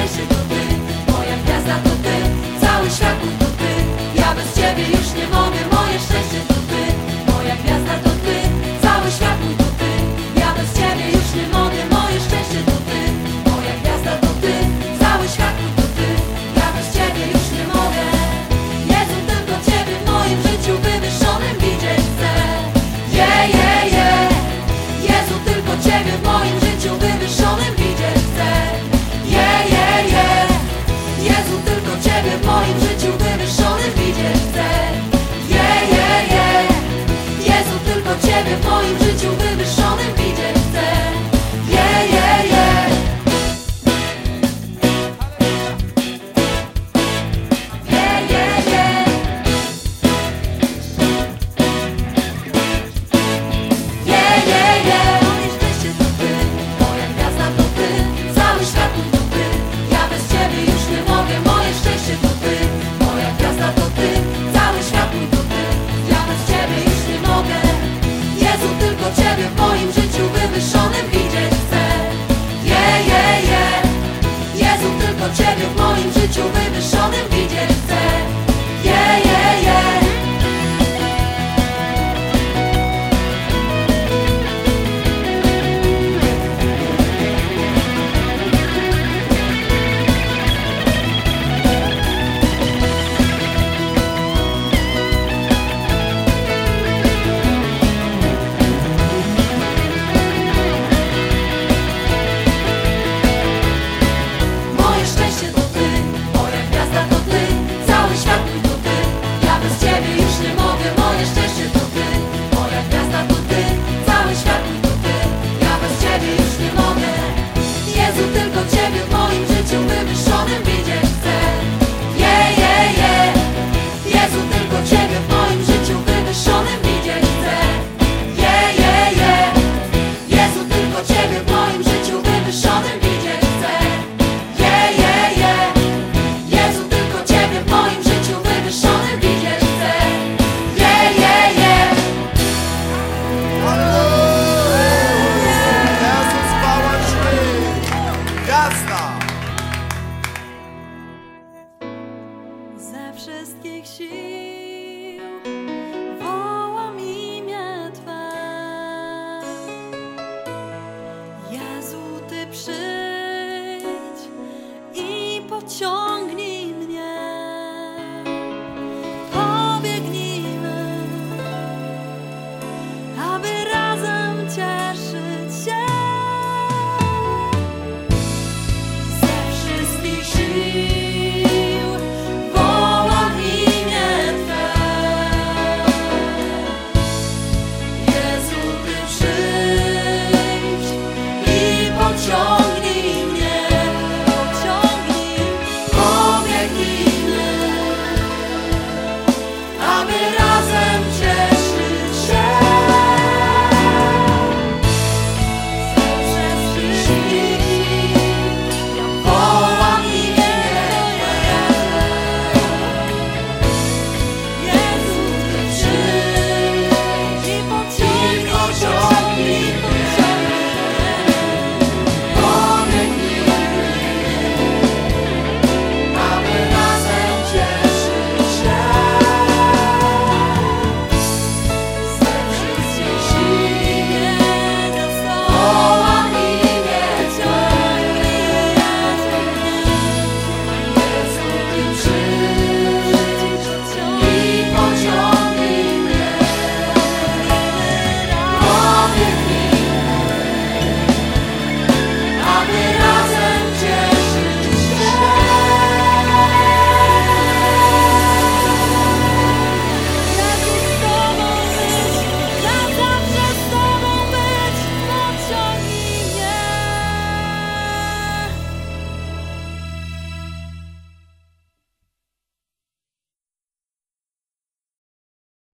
szczęście to Ty, moja gwiazda to Ty, cały świat mój to Ty. Ja bez Ciebie już nie mogę, moje szczęście to Ty, moja gwiazda to Ty, cały świat mój to Ty. Ja bez Ciebie już nie mogę, moje szczęście to Ty, moja gwiazda to Ty, cały świat mój to Ty. Ja bez Ciebie już nie mogę. Jezu, tylko Ciebie w moim życiu wywyższonym widzieć chcę. Jezu, tylko Ciebie w moim życiu wywyższonym widzieć chcę. Jezu, tylko Ciebie w moim życiu wywyższonym widzieć chcę. Jezu, tylko Ciebie w moim życiu wywyższonym widzieć chcę. Moje szczęście to Ty, moja gwiazda to Ty, cały świat mój to Ty. Ja bez Ciebie już nie mogę, moje szczęście to Ty, moja gwiazda to Ty, cały świat mój to Ty. Ja bez Ciebie już nie mogę. Jezu, tylko Ciebie w moim życiu wywyższonym widzieć chcę. Jezu, tylko Ciebie w moim życiu wywyższonym widzieć chcę. Moje szczęście to Ty, moja gwiazda to Ty, cały świat mój to Ty. Ja bez Ciebie już nie mogę, moje szczęście to Ty, moja gwiazda to Ty, cały świat mój to Ty. Ja bez Ciebie już nie mogę. Jezu, tylko Ciebie w moim życiu wywyższonym widzieć chcę. Jezu, tylko Ciebie w moim życiu wywyższonym widzieć chcę. Jezu, tylko Ciebie w moim życiu wywyższonym widzieć chcę. Jezu, tylko Ciebie w moim życiu wywyższonym widzieć chcę. Jezus, chwała Ci! Gwiazda! Ze wszystkich sił wołam imię Twe. Jezu, Ty przyjdź i pociągnij